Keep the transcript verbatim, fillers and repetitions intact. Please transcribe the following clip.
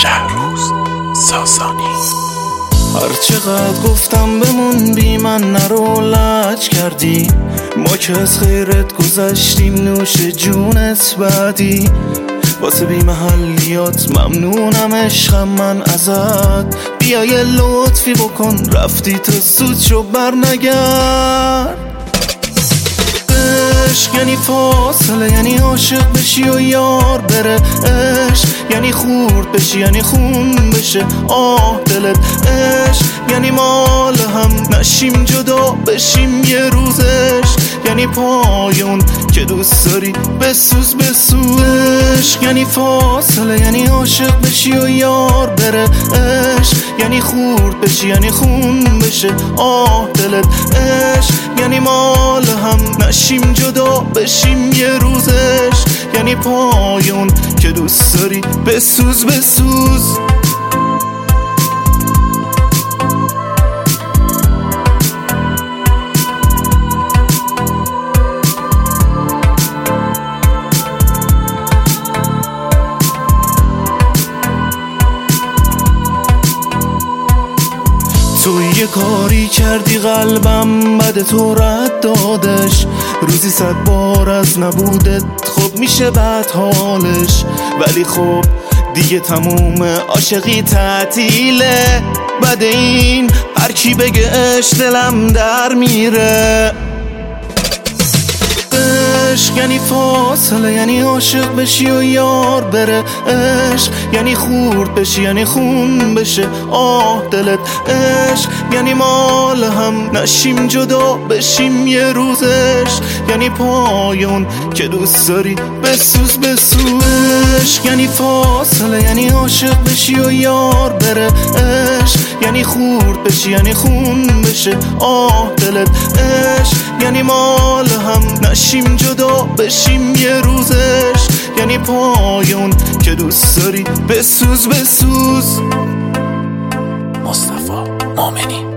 شهروز ساسانی. هر چقدر گفتم بمون بی من نرو لج کردی، ما که از خیرت گذشتیم نوش جونت بعدی. واسه بی محلیات ممنونم عشقم من ازت، بیا یه لطفی بکن رفتی تو سود شو بر نگرد. عشق یعنی فاصله، یعنی عاشق بشی و یار بره. عشق یعنی خورد بشی، یعنی خون بشه آه دلت. عشق یعنی مال هم نشیم جدا بشیم یه روزش، یعنی پایون که دوست داری بسوز بسوز. عشق یعنی فاصله، یعنی عاشق بشی و یار بره. عشق یعنی خورد بشی، یعنی خون بشه آه دلت. عشق یعنی مال هم نشیم جدا بشیم یه روزش، یعنی پایون که دوست داری بسوز بسوز. تو یه کاری کردی قلبم بد تو رد دادش، روزی صد بار از نبودت خب میشه بد حالش. ولی خب دیگه تموم عاشقی تعطیله، بعد این هر کی بگه اش دلم در میره. عشق یعنی فاصله، یعنی عاشق بشی و یار بره. عشق یعنی خورد بشی، یعنی خون بشه آه دلت. عشق یعنی مال هم نشیم جدا بشیم یه روزش، یعنی پایون که دوست داری بسوز بسوز. عشق یعنی فاصله، یعنی عاشق بشی و یار بره. عشق یعنی خورد بشی، یعنی خون بشه آه دلت. عشق یعنی مال هم نشیم جدا بشیم یه روزش، یعنی پایون که دوست داری بسوز بسوز. مصطفی مؤمنی.